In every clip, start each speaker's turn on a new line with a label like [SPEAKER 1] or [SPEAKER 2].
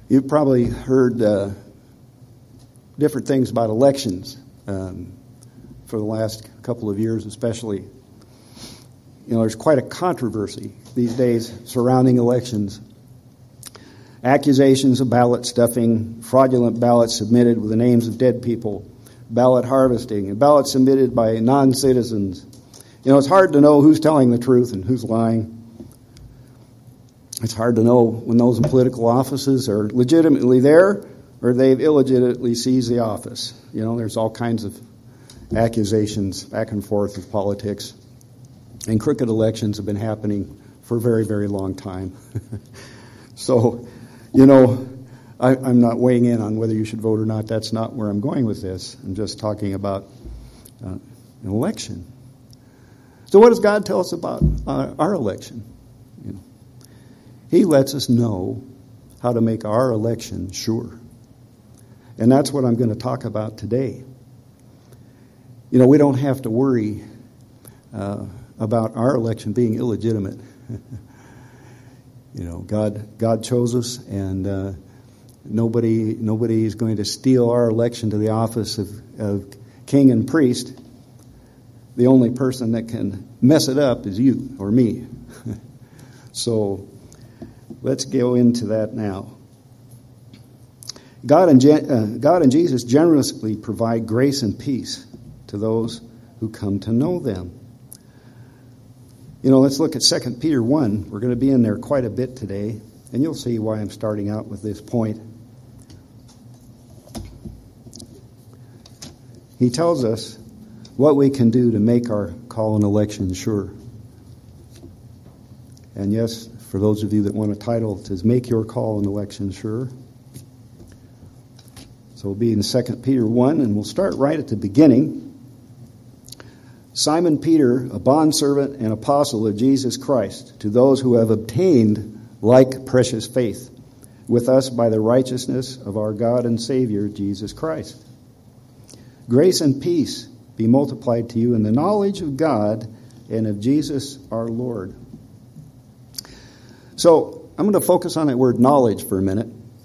[SPEAKER 1] You've probably heard different things about elections for the last couple of years especially. You know, there's quite a controversy these days surrounding elections. Accusations of ballot stuffing, fraudulent ballots submitted with the names of dead people, ballot harvesting, and ballots submitted by non-citizens. You know, it's hard to know who's telling the truth and who's lying. It's hard to know when those in political offices are legitimately there or they've illegitimately seized the office. You know, there's all kinds of accusations back and forth with politics. And crooked elections have been happening for a very, very long time. So, you know, I'm not weighing in on whether you should vote or not. That's not where I'm going with this. I'm just talking about an election. So what does God tell us about our election? You know, He lets us know how to make our election sure. And that's what I'm going to talk about today. You know, we don't have to worry about our election being illegitimate. You know, God chose us, and nobody is going to steal our election to the office of king and priest. The only person that can mess it up is you or me. So let's go into that now. God and Jesus generously provide grace and peace to those who come to know them. You know, let's look at 2 Peter 1. We're going to be in there quite a bit today, and you'll see why I'm starting out with this point. He tells us what we can do to make our call and election sure. And yes, for those of you that want a title, it says, Make Your Call and Election Sure. So we'll be in 2 Peter 1, and we'll start right at the beginning. Simon Peter, a bondservant and apostle of Jesus Christ, to those who have obtained like precious faith with us by the righteousness of our God and Savior, Jesus Christ. Grace and peace be multiplied to you in the knowledge of God and of Jesus our Lord. So I'm going to focus on that word knowledge for a minute.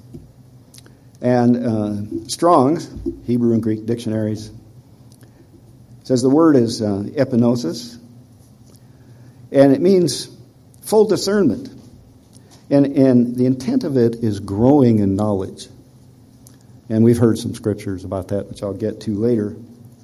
[SPEAKER 1] And Strong's, Hebrew and Greek dictionaries, says the word is epignosis, and it means full discernment. And the intent of it is growing in knowledge. And we've heard some scriptures about that, which I'll get to later.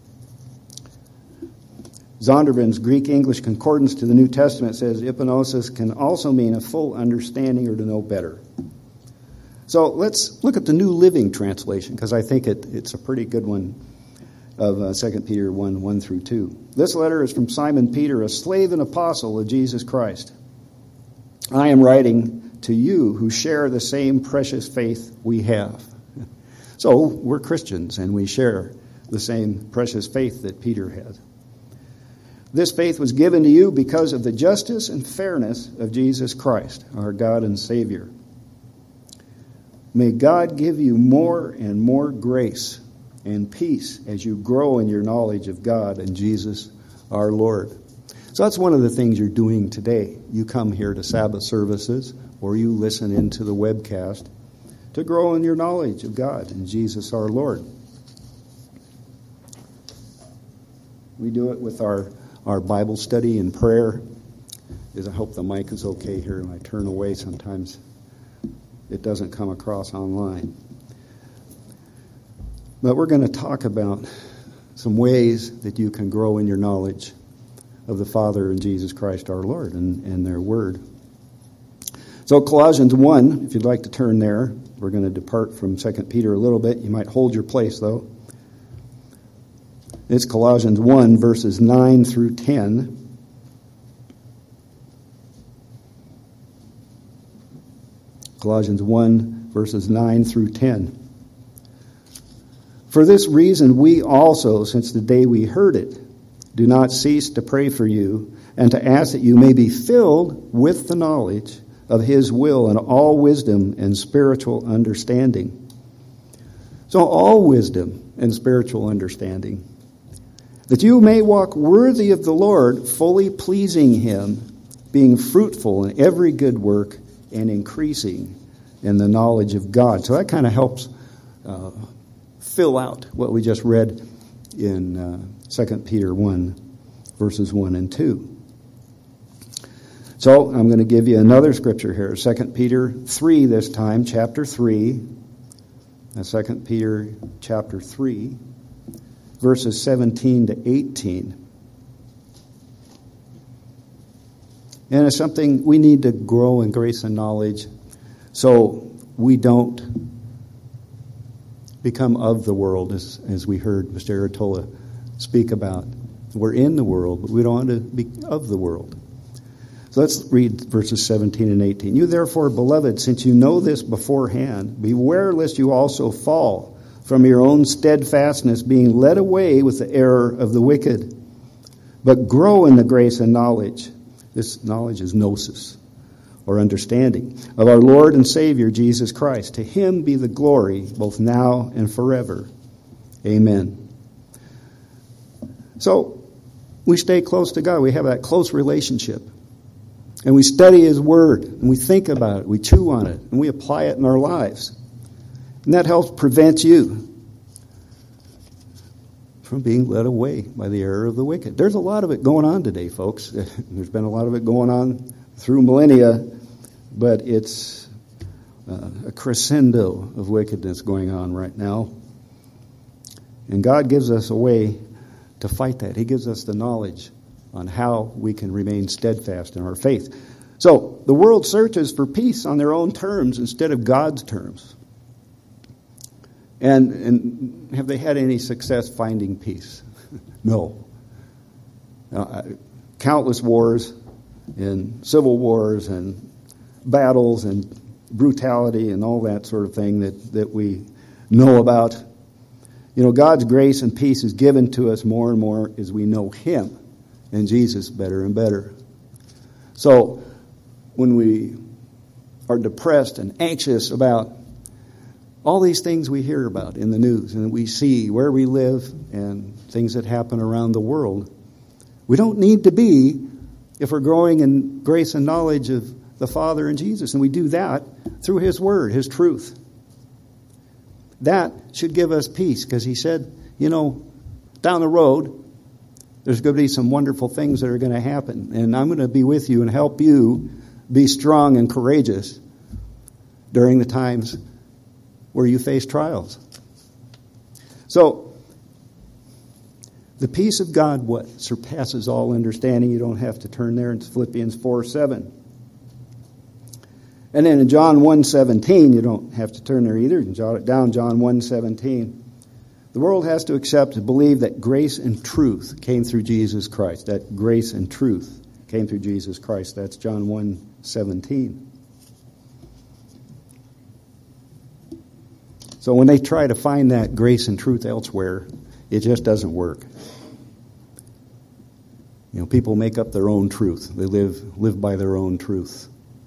[SPEAKER 1] Zondervan's Greek-English concordance to the New Testament says epignosis can also mean a full understanding or to know better. So let's look at the New Living Translation, because I think it's a pretty good one, of 2 Peter 1, 1 through 2. This letter is from Simon Peter, a slave and apostle of Jesus Christ. I am writing to you who share the same precious faith we have. So we're Christians, and we share the same precious faith that Peter had. This faith was given to you because of the justice and fairness of Jesus Christ, our God and Savior. May God give you more and more grace and peace as you grow in your knowledge of God and Jesus our Lord. So that's one of the things you're doing today. You come here to Sabbath services, or you listen into the webcast to grow in your knowledge of God and Jesus our Lord. We do it with our Bible study and prayer. I hope the mic is okay here. When I turn away, sometimes it doesn't come across online. But we're going to talk about some ways that you can grow in your knowledge of the Father and Jesus Christ our Lord and their Word. So Colossians 1, if you'd like to turn there, we're going to depart from 2 Peter a little bit. You might hold your place, though. It's Colossians 1, verses 9 through 10. Colossians 1, verses 9 through 10. For this reason we also, since the day we heard it, do not cease to pray for you and to ask that you may be filled with the knowledge of His will and all wisdom and spiritual understanding. So all wisdom and spiritual understanding, that you may walk worthy of the Lord, fully pleasing Him, being fruitful in every good work and increasing and the knowledge of God. So that kind of helps fill out what we just read in 2 Peter 1, verses 1 and 2. So I'm going to give you another scripture here, 2 Peter 3 this time, chapter 3. 2 Peter chapter 3, verses 17 to 18. And it's something we need to grow in grace and knowledge so we don't become of the world, as we heard Mr. Aratola speak about. We're in the world, but we don't want to be of the world. So let's read verses 17 and 18. You therefore, beloved, since you know this beforehand, beware lest you also fall from your own steadfastness, being led away with the error of the wicked. But grow in the grace and knowledge. This knowledge is gnosis, or understanding, of our Lord and Savior, Jesus Christ. To him be the glory, both now and forever. Amen. So, we stay close to God. We have that close relationship. And we study his word, and we think about it, we chew on it, and we apply it in our lives. And that helps prevent you from being led away by the error of the wicked. There's a lot of it going on today, folks. There's been a lot of it going on through millennia, but it's a crescendo of wickedness going on right now. And God gives us a way to fight that. He gives us the knowledge on how we can remain steadfast in our faith. So, the world searches for peace on their own terms instead of God's terms. And have they had any success finding peace? No. Countless wars and civil wars and battles and brutality and all that sort of thing that we know about. You know, God's grace and peace is given to us more and more as we know him and Jesus better and better. So when we are depressed and anxious about all these things we hear about in the news and we see where we live and things that happen around the world, we don't need to be if we're growing in grace and knowledge of the Father and Jesus. And we do that through his word, his truth. That should give us peace, because he said, you know, down the road, there's going to be some wonderful things that are going to happen. And I'm going to be with you and help you be strong and courageous during the times where you face trials. So, the peace of God, what? Surpasses all understanding. You don't have to turn there. It's Philippians 4:7. And then in John 1:17, you don't have to turn there either. You can jot it down, John 1:17. The world has to accept and believe that grace and truth came through Jesus Christ. That grace and truth came through Jesus Christ. That's John 1:17. So when they try to find that grace and truth elsewhere, it just doesn't work. You know, people make up their own truth. They live by their own truth.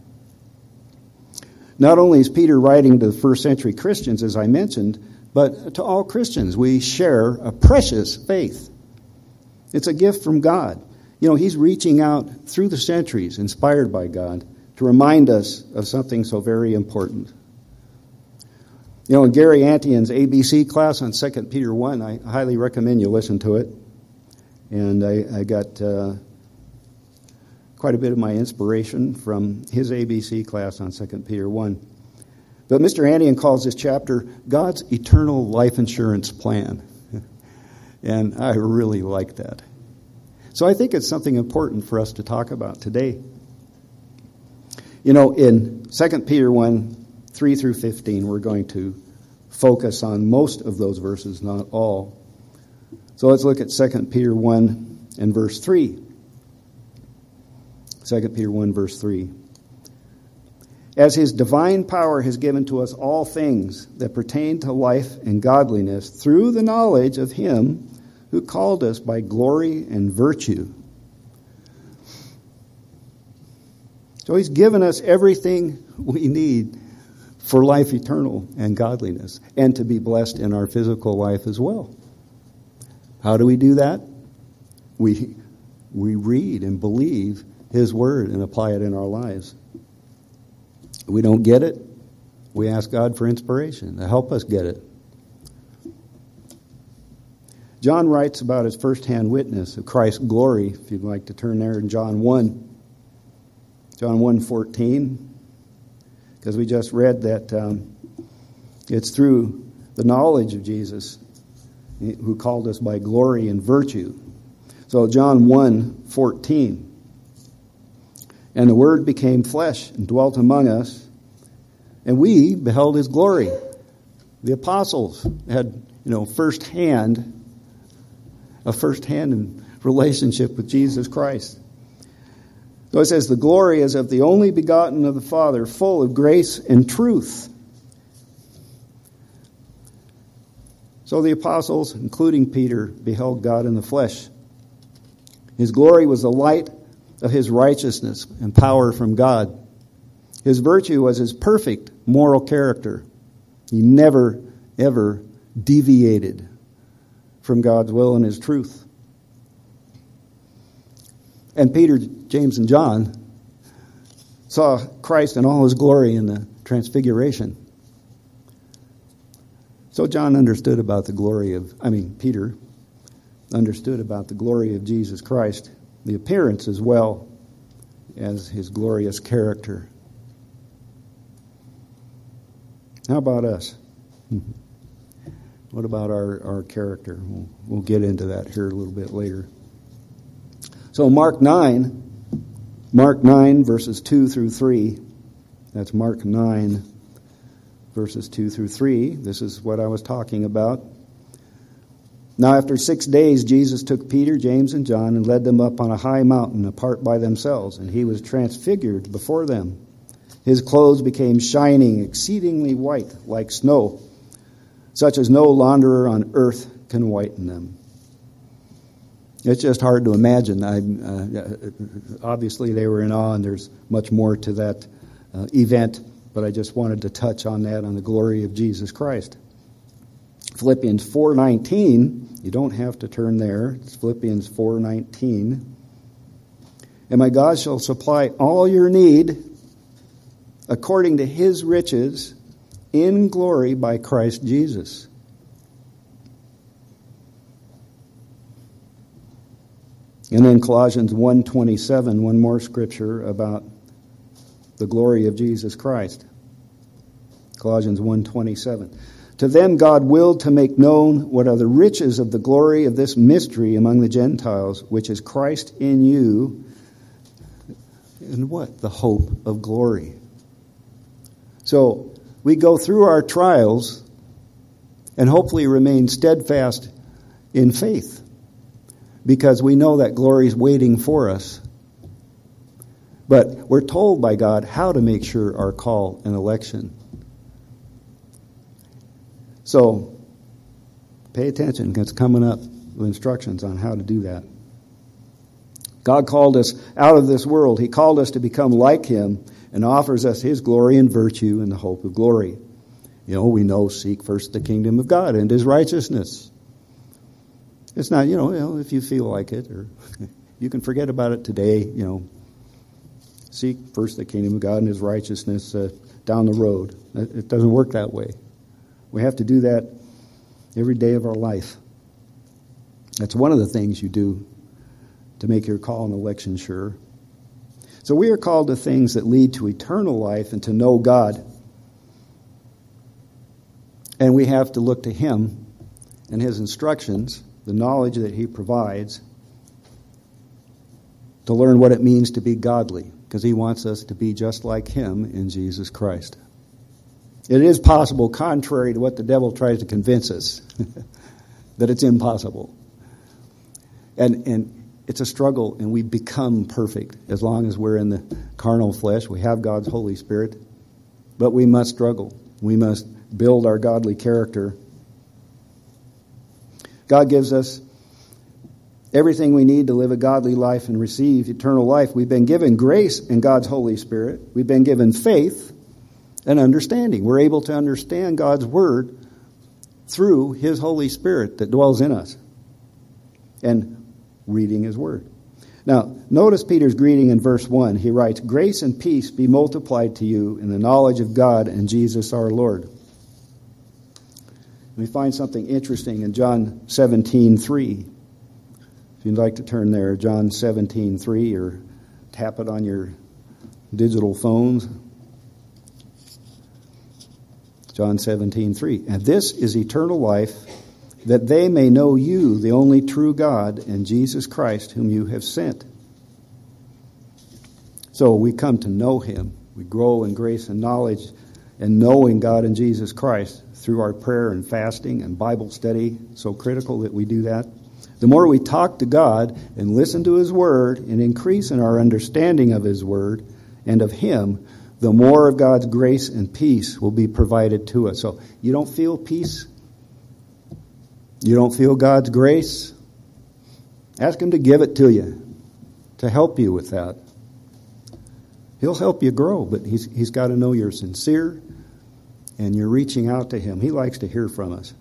[SPEAKER 1] Not only is Peter writing to the first century Christians, as I mentioned, but to all Christians. We share a precious faith. It's a gift from God. You know, he's reaching out through the centuries, inspired by God, to remind us of something so very important. You know, in Gary Antion's ABC class on 2 Peter 1, I highly recommend you listen to it. And I got quite a bit of my inspiration from his ABC class on 2 Peter 1. But Mr. Antion calls this chapter God's eternal life insurance plan. And I really like that. So I think it's something important for us to talk about today. You know, in 2 Peter 1, 3 through 15, we're going to focus on most of those verses, not all. So let's look at 2 Peter 1 and verse 3. 2 Peter 1, verse 3. As his divine power has given to us all things that pertain to life and godliness through the knowledge of him who called us by glory and virtue. So he's given us everything we need for life eternal and godliness, and to be blessed in our physical life as well. How do we do that? We read and believe his word and apply it in our lives. We don't get it, We ask God for inspiration to help us get it. John writes about his firsthand witness of Christ's glory, if you'd like to turn there in John 1. John 1:14, because we just read that it's through the knowledge of Jesus who called us by glory and virtue. So John 1:14, and the Word became flesh and dwelt among us, and we beheld his glory. The apostles had, a firsthand relationship with Jesus Christ. So it says, the glory is of the only begotten of the Father, full of grace and truth. So the apostles, including Peter, beheld God in the flesh. His glory was the light of his righteousness and power from God. His virtue was his perfect moral character. He never, ever deviated from God's will and his truth. And Peter, James, and John saw Christ in all his glory in the transfiguration. So John understood about Peter understood about the glory of Jesus Christ, the appearance as well as his glorious character. How about us? What about our character? We'll get into that here a little bit later. So Mark 9, verses 2 through 3. That's Mark 9, verses 2 through 3. This is what I was talking about. Now after 6 days, Jesus took Peter, James, and John and led them up on a high mountain apart by themselves, and he was transfigured before them. His clothes became shining, exceedingly white, like snow, such as no launderer on earth can whiten them. It's just hard to imagine. Obviously, they were in awe, and there's much more to that event, but I just wanted to touch on that, on the glory of Jesus Christ. Philippians 4:19, you don't have to turn there. It's Philippians 4:19. And my God shall supply all your need according to his riches in glory by Christ Jesus. And then Colossians 1:27, one more scripture about the glory of Jesus Christ. Colossians 1:27. To them God willed to make known what are the riches of the glory of this mystery among the Gentiles, which is Christ in you, and what? The hope of glory. So we go through our trials and hopefully remain steadfast in faith, because we know that glory is waiting for us. But we're told by God how to make sure our call and election. So pay attention, it's coming up with instructions on how to do that. God called us out of this world. He called us to become like him and offers us his glory and virtue and the hope of glory. We know, seek first the kingdom of God and his righteousness. It's not, if you feel like it, or you can forget about it today, seek first the kingdom of God and his righteousness down the road. It doesn't work that way. We have to do that every day of our life. That's one of the things you do to make your call and election sure. So we are called to things that lead to eternal life and to know God. And we have to look to him and his instructions, the knowledge that he provides, to learn what it means to be godly, because he wants us to be just like him in Jesus Christ. It is possible, contrary to what the devil tries to convince us, that it's impossible. And it's a struggle, and we become perfect as long as we're in the carnal flesh. We have God's Holy Spirit, but we must struggle. We must build our godly character. God gives us everything we need to live a godly life and receive eternal life. We've been given grace in God's Holy Spirit. We've been given faith and understanding. We're able to understand God's Word through his Holy Spirit that dwells in us and reading his Word. Now, notice Peter's greeting in verse 1. He writes, "Grace and peace be multiplied to you in the knowledge of God and Jesus our Lord." We find something interesting in John 17:3. If you'd like to turn there, John 17:3, or tap it on your digital phones. John 17:3. "And this is eternal life, that they may know you, the only true God, and Jesus Christ, whom you have sent." So we come to know him. We grow in grace and knowledge and knowing God and Jesus Christ through our prayer and fasting and Bible study. So critical that we do that. The more we talk to God and listen to his word and increase in our understanding of his word and of him, the more of God's grace and peace will be provided to us. So you don't feel peace? You don't feel God's grace? Ask him to give it to you, to help you with that. He'll help you grow, but he's got to know you're sincere and you're reaching out to him. He likes to hear from us.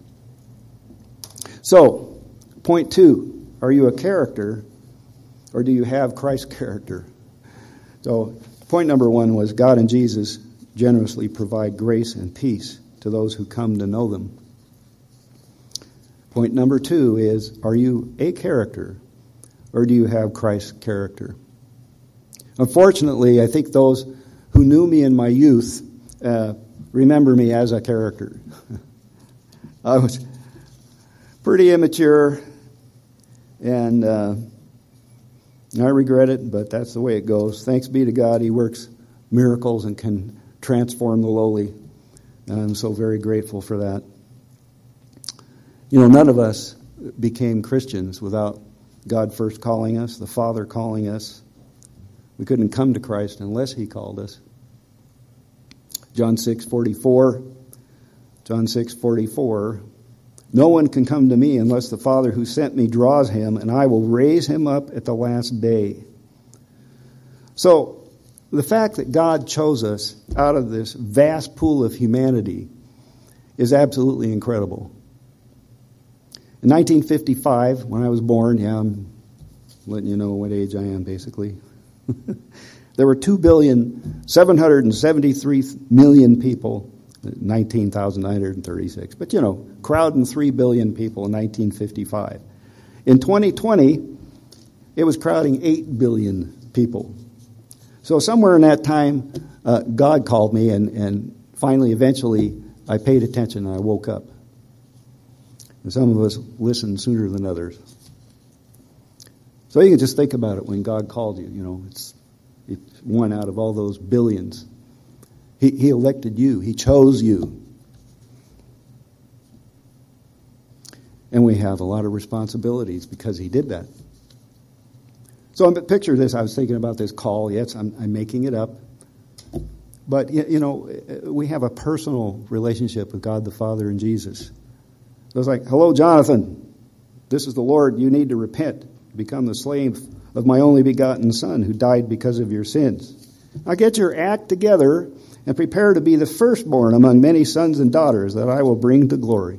[SPEAKER 1] So, point 2, are you a character or do you have Christ's character? So, point number 1 was God and Jesus generously provide grace and peace to those who come to know them. Point number 2 is, are you a character or do you have Christ's character? Unfortunately, I think those who knew me in my youth remember me as a character. I was pretty immature, and I regret it, but that's the way it goes. Thanks be to God, he works miracles and can transform the lowly, and I'm so very grateful for that. You know, none of us became Christians without God first calling us, the Father calling us. We couldn't come to Christ unless he called us. John 6:44. John 6:44. "No one can come to me unless the Father who sent me draws him, and I will raise him up at the last day." So, the fact that God chose us out of this vast pool of humanity is absolutely incredible. In 1955, when I was born, I'm letting you know what age I am, basically. There were 2,773,000,000 people, 19,936, but crowding 3 billion people in 1955. In 2020, it was crowding 8 billion people. So somewhere in that time, God called me, and finally, eventually, I paid attention and I woke up. And some of us listened sooner than others. So you can just think about it when God called you. It's one out of all those billions. He elected you. He chose you. And we have a lot of responsibilities because he did that. So picture this. I was thinking about this call. Yes, I'm making it up. But, we have a personal relationship with God the Father and Jesus. So it's like, "Hello, Jonathan. This is the Lord. You need to repent. Become the slave of my only begotten Son who died because of your sins. Now get your act together and prepare to be the firstborn among many sons and daughters that I will bring to glory."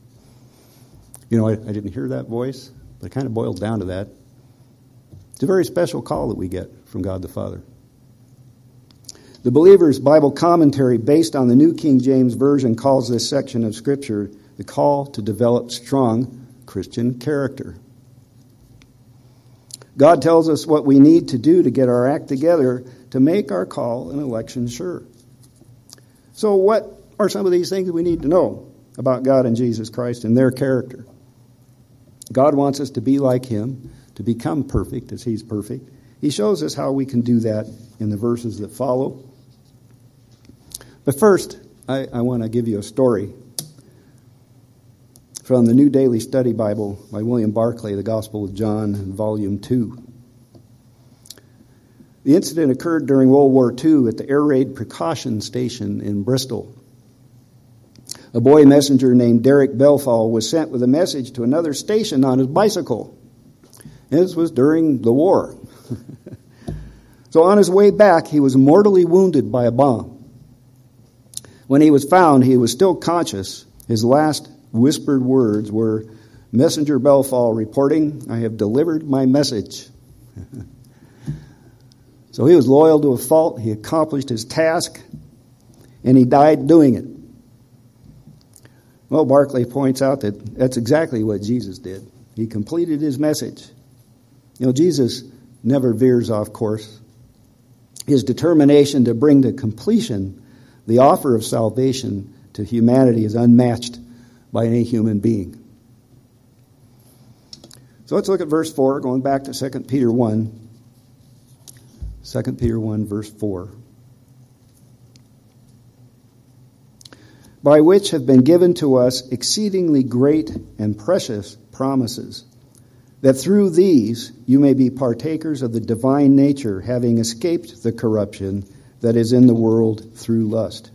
[SPEAKER 1] I didn't hear that voice, but it kind of boiled down to that. It's a very special call that we get from God the Father. The Believer's Bible Commentary, based on the New King James Version, calls this section of Scripture the call to develop strong Christian character. God tells us what we need to do to get our act together to make our call and election sure. So what are some of these things we need to know about God and Jesus Christ and their character? God wants us to be like him, to become perfect as he's perfect. He shows us how we can do that in the verses that follow. But first, I want to give you a story from the New Daily Study Bible by William Barclay, The Gospel of John, Volume 2. The incident occurred during World War II at the Air Raid Precaution Station in Bristol. A boy messenger named Derek Belfall was sent with a message to another station on his bicycle. This was during the war. So on his way back, he was mortally wounded by a bomb. When he was found, he was still conscious. His last whispered words were, "Messenger Belfall reporting, I have delivered my message." So he was loyal to a fault. He accomplished his task, and he died doing it. Well, Barclay points out that that's exactly what Jesus did. He completed his message. Jesus never veers off course. His determination to bring to completion the offer of salvation to humanity is unmatched by any human being. So let's look at verse 4, going back to 2 Peter 1. 2 Peter 1, verse 4. By which have been given to us exceedingly great and precious promises, that through these you may be partakers of the divine nature, having escaped the corruption that is in the world through lust.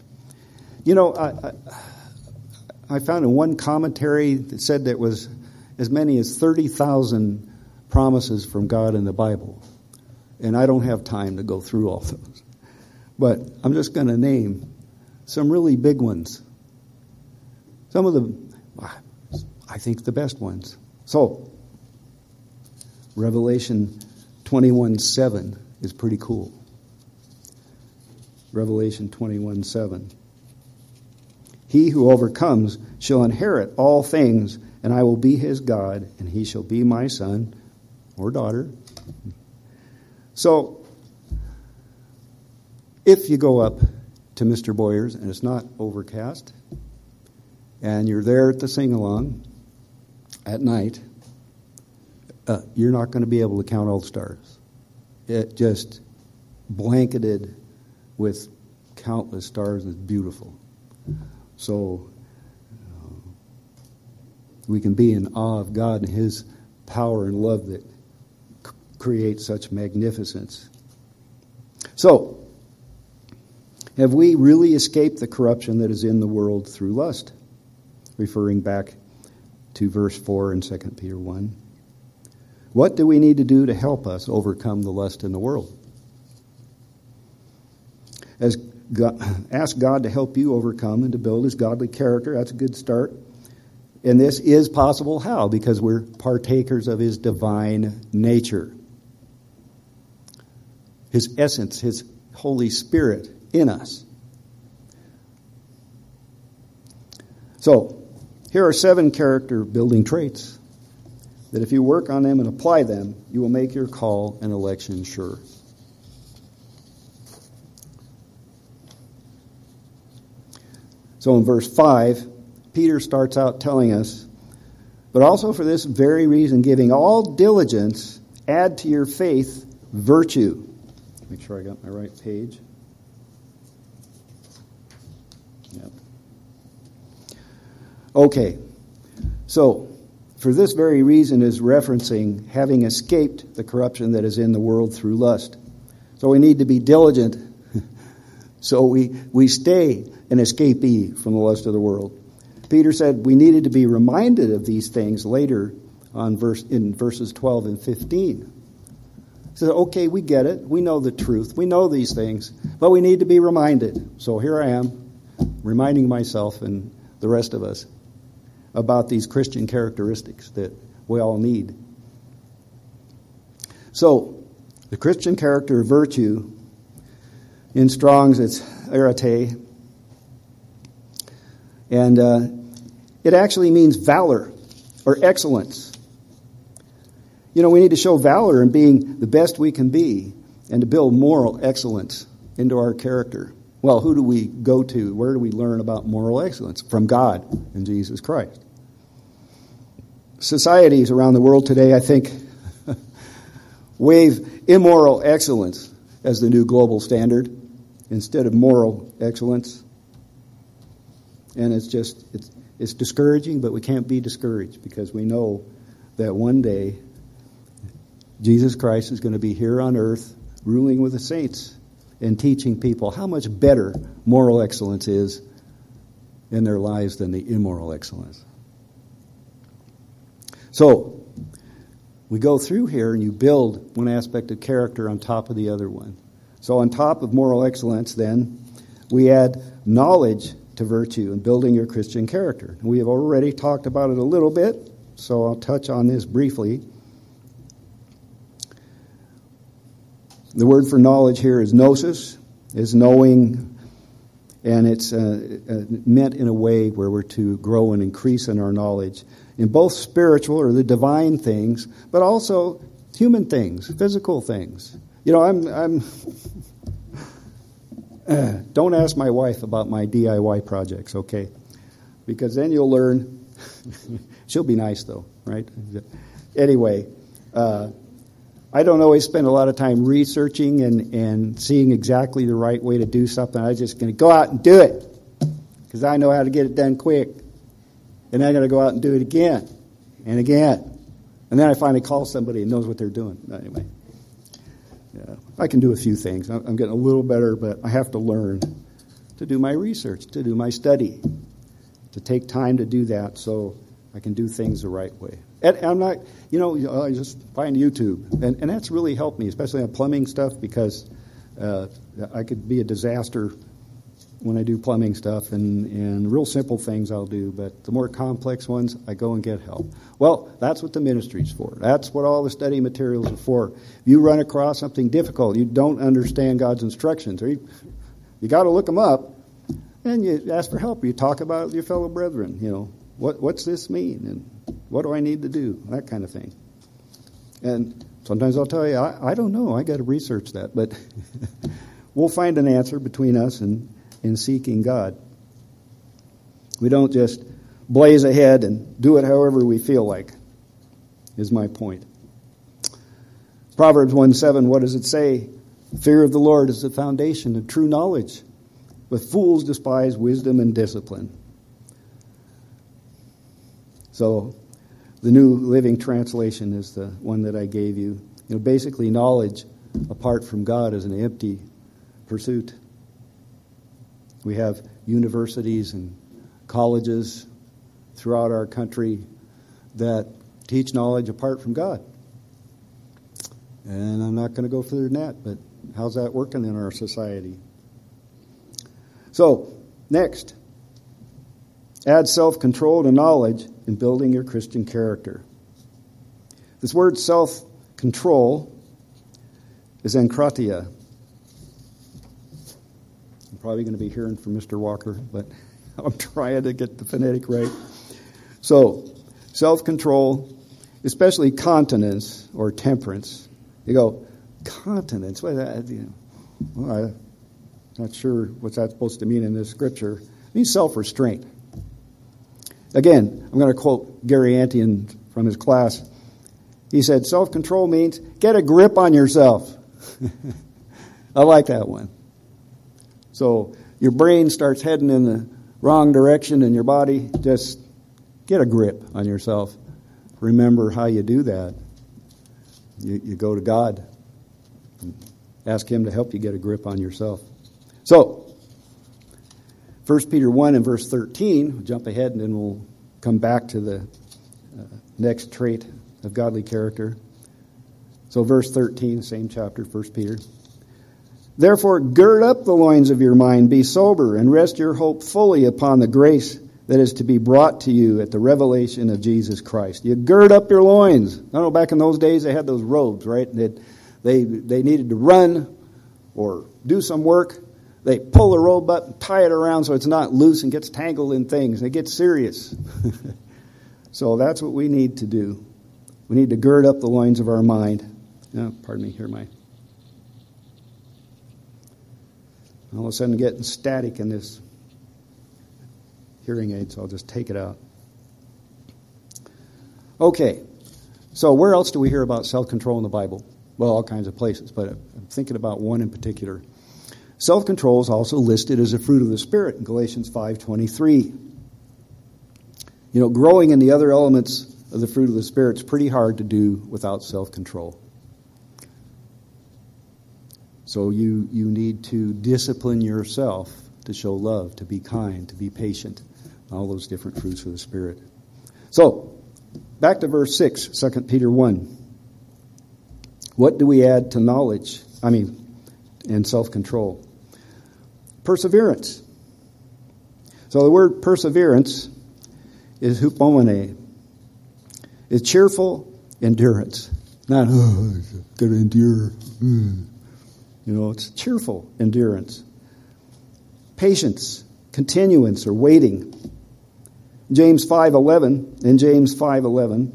[SPEAKER 1] I found in one commentary that said there was as many as 30,000 promises from God in the Bible. And I don't have time to go through all those. But I'm just going to name some really big ones. Some of them, I think, the best ones. So, Revelation 21:7 is pretty cool. Revelation 21:7. He who overcomes shall inherit all things, and I will be his God, and he shall be my son or daughter. So, if you go up to Mr. Boyer's and it's not overcast, and you're there at the sing-along at night, you're not going to be able to count all the stars. It just blanketed with countless stars is beautiful. So we can be in awe of God and his power and love that creates such magnificence. So, have we really escaped the corruption that is in the world through lust? Referring back to verse 4 in 2 Peter 1. What do we need to do to help us overcome the lust in the world? Ask God to help you overcome and to build his godly character. That's a good start. And this is possible. How? Because we're partakers of his divine nature. His essence, his Holy Spirit in us. So, here are 7 character-building traits that if you work on them and apply them, you will make your call and election sure. So in verse 5, Peter starts out telling us, but also for this very reason, giving all diligence, add to your faith virtue. Make sure I got my right page. Yep. Okay, so for this very reason is referencing having escaped the corruption that is in the world through lust. So we need to be diligent so we stay an escapee from the lust of the world. Peter said we needed to be reminded of these things later in verses 12 and 15. He said, okay, we get it. We know the truth. We know these things, but we need to be reminded. So here I am, reminding myself and the rest of us about these Christian characteristics that we all need. So, the Christian character of virtue, in Strong's it's arete, and it actually means valor or excellence. We need to show valor in being the best we can be and to build moral excellence into our character. Well, who do we go to? Where do we learn about moral excellence? From God and Jesus Christ. Societies around the world today, I think, wave immoral excellence as the new global standard instead of moral excellence. And it's discouraging, but we can't be discouraged because we know that one day Jesus Christ is going to be here on earth ruling with the saints and teaching people how much better moral excellence is in their lives than the immoral excellence. So, we go through here and you build one aspect of character on top of the other one. So on top of moral excellence, then, we add knowledge to virtue in building your Christian character. We have already talked about it a little bit, so I'll touch on this briefly. The word for knowledge here is gnosis, is knowing, and it's meant in a way where we're to grow and increase in our knowledge in both spiritual or the divine things, but also human things, physical things. You know, I'm don't ask my wife about my DIY projects, okay? Because then you'll learn. She'll be nice, though, right? Anyway, I don't always spend a lot of time researching and seeing exactly the right way to do something. I'm just going to go out and do it because I know how to get it done quick. And then I'm going to go out and do it again and again. And then I finally call somebody who knows what they're doing. Anyway, yeah, I can do a few things. I'm getting a little better, but I have to learn to do my research, to do my study, to take time to do that so I can do things the right way. And I'm not, I just find YouTube. And that's really helped me, especially on plumbing stuff, because I could be a disaster when I do plumbing stuff. And real simple things I'll do, but the more complex ones, I go and get help. Well, that's what the ministry's for. That's what all the study materials are for. If you run across something difficult, you don't understand God's instructions, or you got to look them up, and you ask for help. You talk about it with your fellow brethren, what's this mean? And what do I need to do? That kind of thing. And sometimes I'll tell you, I don't know. I got to research that. But we'll find an answer between us and seeking God. We don't just blaze ahead and do it however we feel like, is my point. Proverbs 1:7, what does it say? Fear of the Lord is the foundation of true knowledge, but fools despise wisdom and discipline. So the New Living Translation is the one that I gave you. Basically, knowledge apart from God is an empty pursuit. We have universities and colleges throughout our country that teach knowledge apart from God. And I'm not going to go further than that, but how's that working in our society? So, next, add self-control to knowledge in building your Christian character. This word self-control is enkratia. I'm probably going to be hearing from Mr. Walker, but I'm trying to get the phonetic right. So, self-control, especially continence or temperance. You go, continence? What is that? Well, I'm not sure what's that supposed to mean in this scripture. It means self-restraint. Again, I'm going to quote Gary Antian from his class. He said, self-control means get a grip on yourself. I like that one. So your brain starts heading in the wrong direction in your body, just get a grip on yourself. Remember how you do that. You go to God and ask Him to help you get a grip on yourself. So, 1 Peter 1 and verse 13, we'll jump ahead and then we'll come back to the next trait of godly character. So verse 13, same chapter, 1 Peter. Therefore, gird up the loins of your mind, be sober, and rest your hope fully upon the grace that is to be brought to you at the revelation of Jesus Christ. You gird up your loins. I know back in those days they had those robes, right? They needed to run or do some work. They pull the robe up and tie it around so it's not loose and gets tangled in things. It gets serious. So that's what we need to do. We need to gird up the loins of our mind. Pardon me, here my... All of a sudden getting static in this hearing aid, so I'll just take it out. Okay, so where else do we hear about self-control in the Bible? Well, all kinds of places, but I'm thinking about one in particular. Self-control is also listed as a fruit of the Spirit in Galatians 5:23. Growing in the other elements of the fruit of the Spirit is pretty hard to do without self-control. So you need to discipline yourself to show love, to be kind, to be patient, all those different fruits of the Spirit. So, back to verse 6, 2 Peter 1. What do we add to knowledge? And self-control? Perseverance. So the word perseverance is hupomone. It's cheerful endurance. Not, got to endure. It's cheerful endurance. Patience, continuance, or waiting. James 5:11, in James 5:11,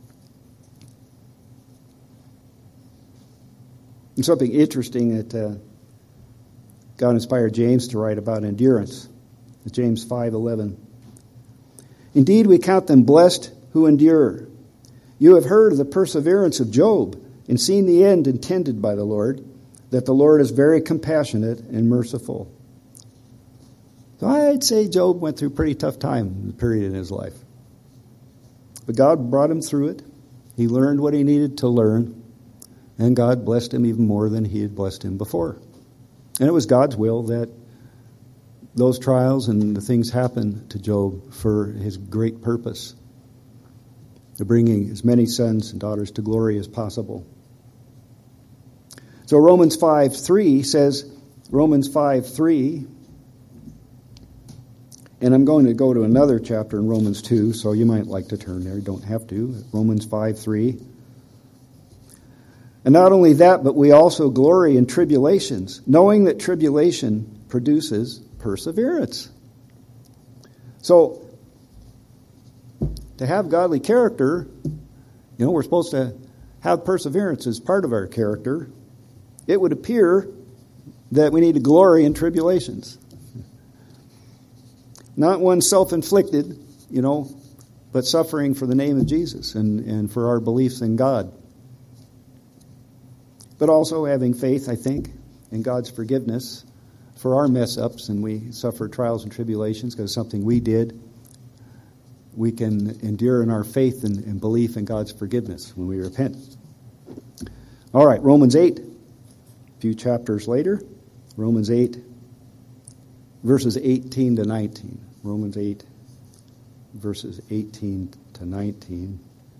[SPEAKER 1] and something interesting that God inspired James to write about endurance. James 5:11. Indeed, we count them blessed who endure. You have heard of the perseverance of Job and seen the end intended by the Lord, that the Lord is very compassionate and merciful. So I'd say Job went through a pretty tough period in his life. But God brought him through it. He learned what he needed to learn, and God blessed him even more than he had blessed him before. And it was God's will that those trials and the things happened to Job for his great purpose, of bringing as many sons and daughters to glory as possible. So Romans 5:3 says, Romans 5:3, and I'm going to go to another chapter in Romans 2, so you might like to turn there. You don't have to. Romans 5:3. And not only that, but we also glory in tribulations, knowing that tribulation produces perseverance. So, to have godly character, we're supposed to have perseverance as part of our character. It would appear that we need to glory in tribulations. Not one self-inflicted, but suffering for the name of Jesus and for our beliefs in God. But also having faith, I think, in God's forgiveness for our mess-ups, and we suffer trials and tribulations because of something we did. We can endure in our faith and belief in God's forgiveness when we repent. All right, Romans 8, a few chapters later. Romans 8, verses 18 to 19. Romans 8, verses 18 to 19.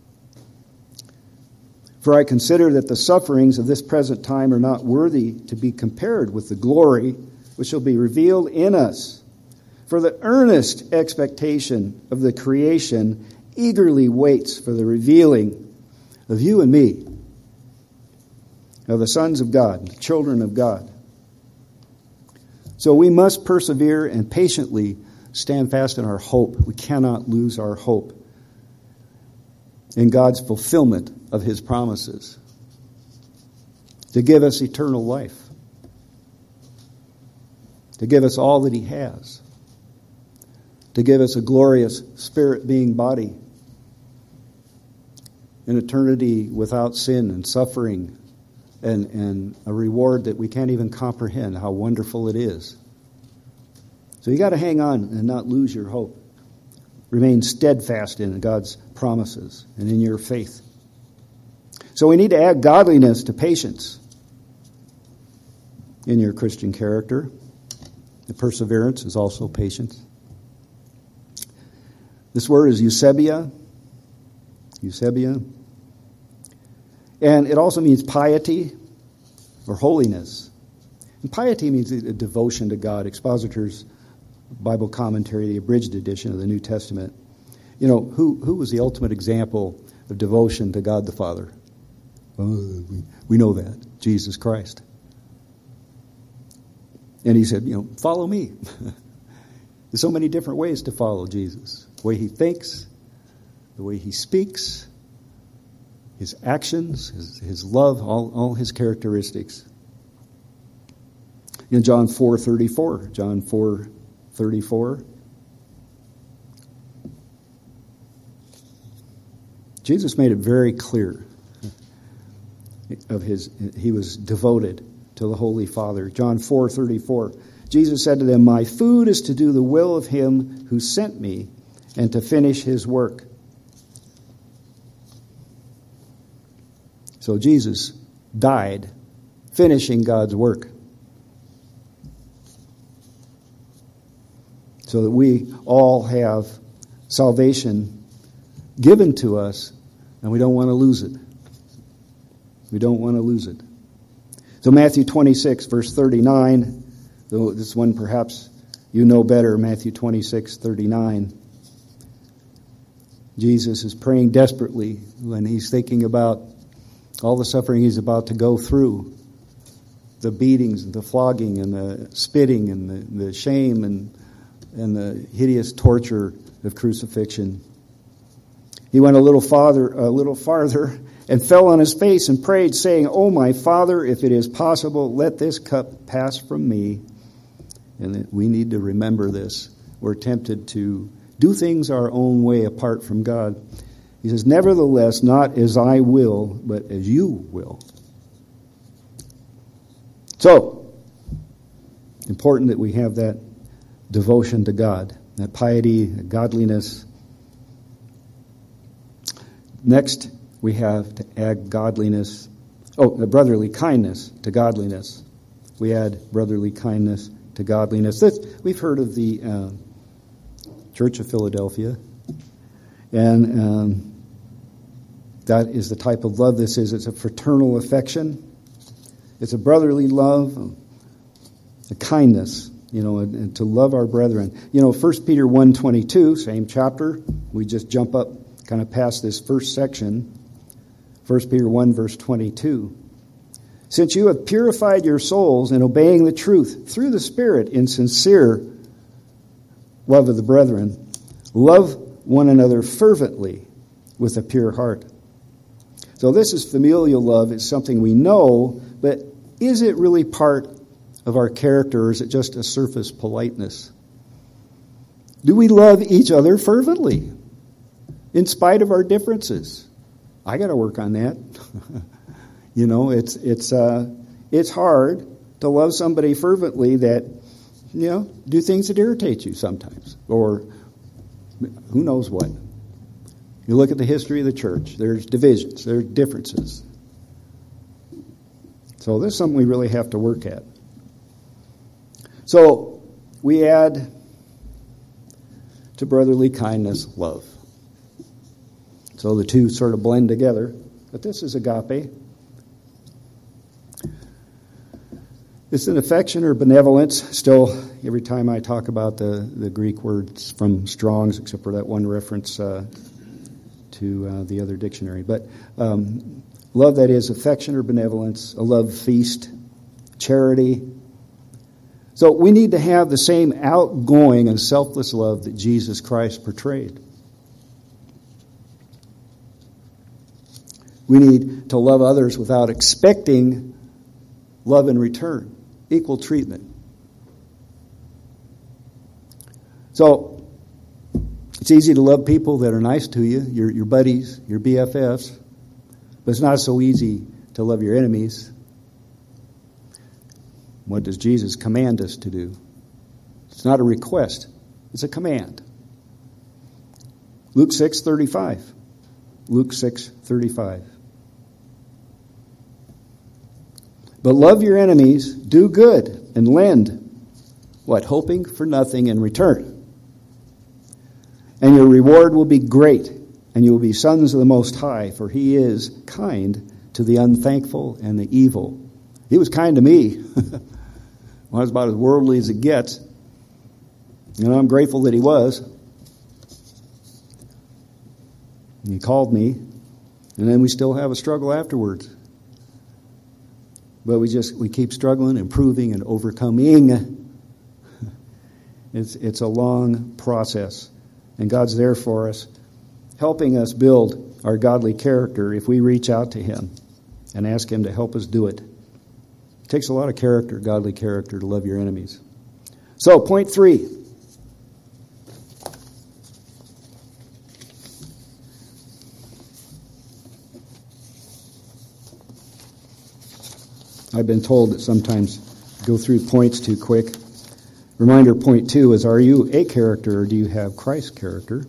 [SPEAKER 1] For I consider that the sufferings of this present time are not worthy to be compared with the glory which shall be revealed in us. For the earnest expectation of the creation eagerly waits for the revealing of you and me, of the sons of God, the children of God. So we must persevere and patiently stand fast in our hope. We cannot lose our hope in God's fulfillment of His promises to give us eternal life, to give us all that He has, to give us a glorious spirit-being body, an eternity without sin and suffering, and a reward that we can't even comprehend how wonderful it is. So you got to hang on and not lose your hope. Remain steadfast in God's promises and in your faith. So we need to add godliness to patience in your Christian character. The perseverance is also patience. This word is Eusebia. Eusebia. And it also means piety or holiness. And piety means a devotion to God. Expositor's Bible commentary, the abridged edition of the New Testament. Who was the ultimate example of devotion to God the Father? We know that. Jesus Christ. And he said, follow me. There's so many different ways to follow Jesus. The way he thinks, the way he speaks, his actions, his love, all his characteristics. In John 4:34, John 4:34, Jesus made it very clear he was devoted to the Holy Father. John 4:34, Jesus said to them, "My food is to do the will of him who sent me and to finish his work." So Jesus died finishing God's work, so that we all have salvation given to us, and we don't want to lose it. We don't want to lose it. So Matthew 26, verse 39, though this one perhaps you know better, Matthew 26:39. Jesus is praying desperately when he's thinking about all the suffering he's about to go through. the beatings and the flogging and the spitting and the shame and the hideous torture of crucifixion. He went a little farther, and fell on his face and prayed, saying, "O my Father, if it is possible, let this cup pass from me." And we need to remember this. We're tempted to do things our own way apart from God. He says, "Nevertheless, not as I will, but as you will." So, important that we have that devotion to God, that piety, that godliness. Next, we have to add godliness. Brotherly kindness to godliness. We add brotherly kindness to godliness. We've heard of the Church of Philadelphia, and that is the type of love this is. It's a fraternal affection. It's a brotherly love, a kindness, and to love our brethren. 1 Peter 1:22, same chapter. We just jump up kind of past this first section. 1 Peter 1, verse 22. "Since you have purified your souls in obeying the truth through the Spirit in sincere love of the brethren, love one another fervently with a pure heart." So this is familial love. It's something we know, but is it really part of our character, or is it just a surface politeness? Do we love each other fervently in spite of our differences? I got to work on that. It's hard to love somebody fervently that, do things that irritate you sometimes, or who knows what. You look at the history of the church. There's divisions. There's differences. So this is something we really have to work at. So we add to brotherly kindness love. So the two sort of blend together. But this is agape. It's an affection or benevolence. Still, every time I talk about the Greek words from Strong's, except for that one reference to the other dictionary. But love that is affection or benevolence, a love feast, charity. So we need to have the same outgoing and selfless love that Jesus Christ portrayed. We need to love others without expecting love in return, equal treatment. So it's easy to love people that are nice to you, your buddies, your BFFs, but it's not so easy to love your enemies. What does Jesus command us to do? It's not a request, it's a command. Luke 6:35. Luke 6:35. But love your enemies, do good, and lend. What? Hoping for nothing in return. And your reward will be great, and you will be sons of the Most High, for He is kind to the unthankful and the evil. He was kind to me. Well, I was about as worldly as it gets. I'm grateful that He was. And He called me, and then we still have a struggle afterwards. But we keep struggling, improving, and overcoming. It's a long process. And God's there for us, helping us build our godly character if we reach out to Him and ask Him to help us do it. It takes a lot of character, godly character, to love your enemies. So, point 3. I've been told that sometimes I go through points too quick. Reminder, point 2 is, are you a character or do you have Christ's character?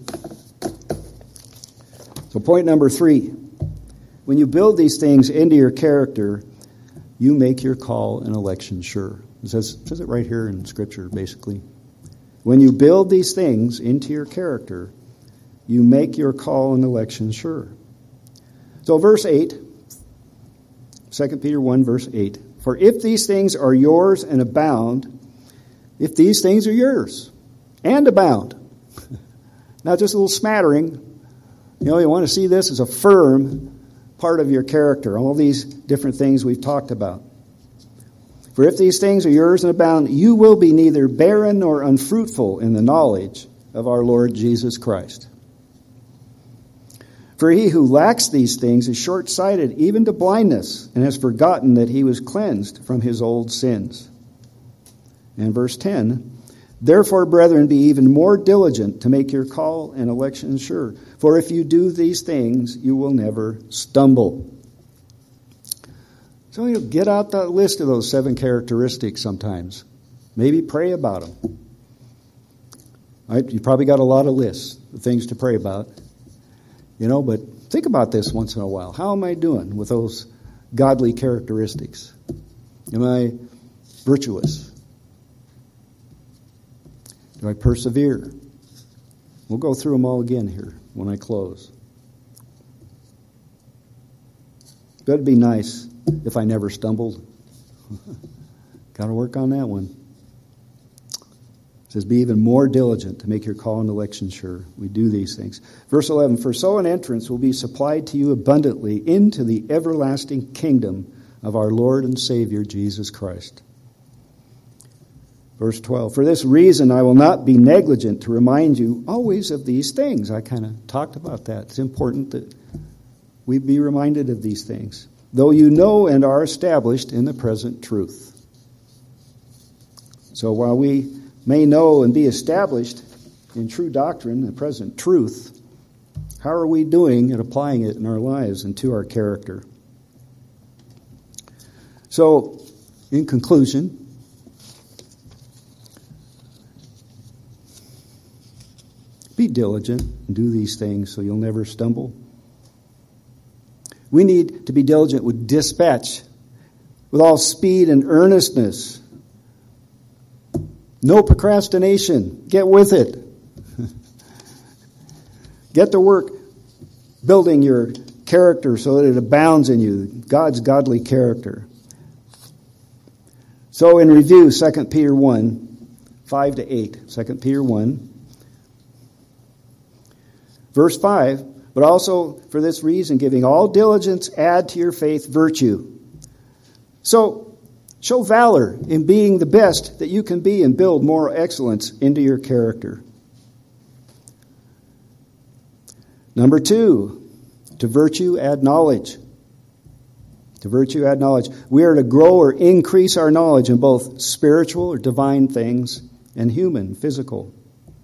[SPEAKER 1] So point number 3, when you build these things into your character, you make your call and election sure. It says it right here in Scripture, basically. When you build these things into your character, you make your call and election sure. So verse 8, 2 Peter 1, verse 8. For if these things are yours and abound, if these things are yours and abound, not just a little smattering, you want to see this as a firm part of your character, all these different things we've talked about. For if these things are yours and abound, you will be neither barren nor unfruitful in the knowledge of our Lord Jesus Christ. For he who lacks these things is short-sighted, even to blindness, and has forgotten that he was cleansed from his old sins. And verse 10, therefore, brethren, be even more diligent to make your call and election sure. For if you do these things, you will never stumble. So get out that list of those 7 characteristics sometimes. Maybe pray about them. You probably got a lot of lists of things to pray about. But think about this once in a while. How am I doing with those godly characteristics? Am I virtuous? Do I persevere? We'll go through them all again here when I close. But it'd be nice if I never stumbled. Got to work on that one. It says, be even more diligent to make your call and election sure. We do these things. Verse 11, for so an entrance will be supplied to you abundantly into the everlasting kingdom of our Lord and Savior, Jesus Christ. Verse 12, for this reason I will not be negligent to remind you always of these things. I kind of talked about that. It's important that we be reminded of these things, though you know and are established in the present truth. So while we may know and be established in true doctrine, the present truth, how are we doing at applying it in our lives and to our character? So, in conclusion, be diligent and do these things so you'll never stumble. We need to be diligent with dispatch, with all speed and earnestness. No procrastination. Get with it. Get to work building your character so that it abounds in you, God's godly character. So in review, 2 Peter 1, 5 to 8. 2 Peter 1, verse 5, but also for this reason, giving all diligence, add to your faith virtue. So, show valor in being the best that you can be and build moral excellence into your character. Number 2, to virtue add knowledge. To virtue add knowledge. We are to grow or increase our knowledge in both spiritual or divine things and human, physical.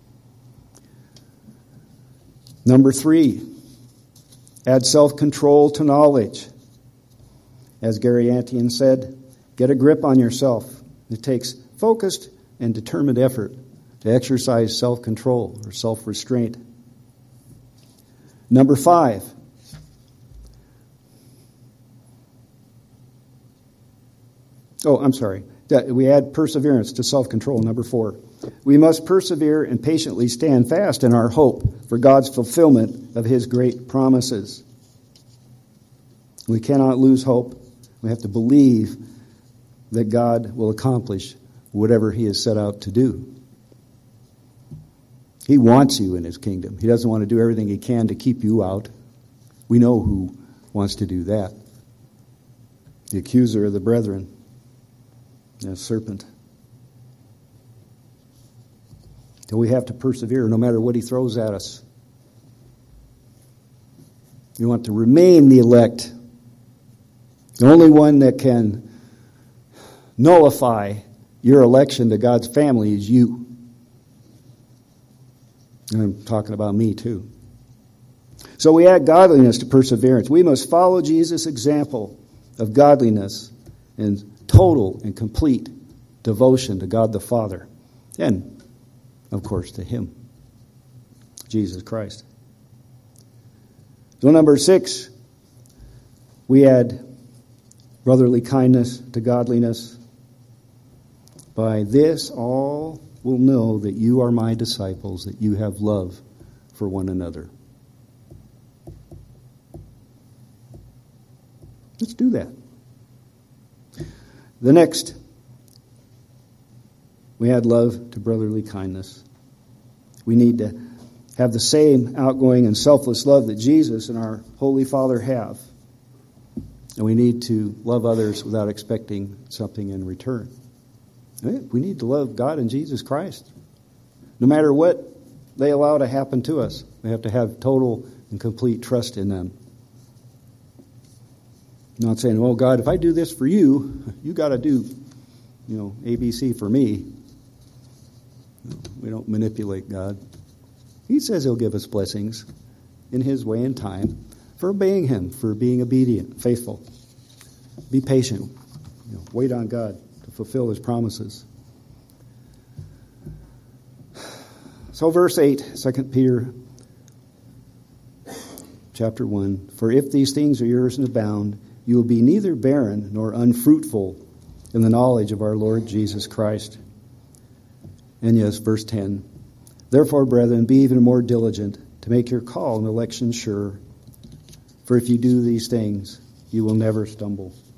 [SPEAKER 1] Number 3, add self-control to knowledge. As Gary Antian said, get a grip on yourself. It takes focused and determined effort to exercise self-control or self-restraint. Number 5. We add perseverance to self-control. Number 4. We must persevere and patiently stand fast in our hope for God's fulfillment of His great promises. We cannot lose hope. We have to believe that God will accomplish whatever He has set out to do. He wants you in His kingdom. He doesn't want to do everything He can to keep you out. We know who wants to do that. The accuser of the brethren, the serpent. So we have to persevere no matter what he throws at us. We want to remain the elect. The only one that can nullify your election to God's family is you. And I'm talking about me too. So we add godliness to perseverance. We must follow Jesus' example of godliness and total and complete devotion to God the Father. And, of course, to Him, Jesus Christ. So number 6, we add brotherly kindness to godliness. By this all will know that you are my disciples, that you have love for one another. Let's do that. The next, we add love to brotherly kindness. We need to have the same outgoing and selfless love that Jesus and our Holy Father have. And we need to love others without expecting something in return. We need to love God and Jesus Christ. No matter what they allow to happen to us, we have to have total and complete trust in them. Not saying, well, God, if I do this for you, you got to do, ABC for me. We don't manipulate God. He says He'll give us blessings in His way and time for obeying Him, for being obedient, faithful. Be patient. Wait on God to fulfill His promises. So verse 8, 2 Peter chapter 1, for if these things are yours and abound, you will be neither barren nor unfruitful in the knowledge of our Lord Jesus Christ. And yes, verse 10, therefore, brethren, be even more diligent to make your call and election sure, for if you do these things, you will never stumble.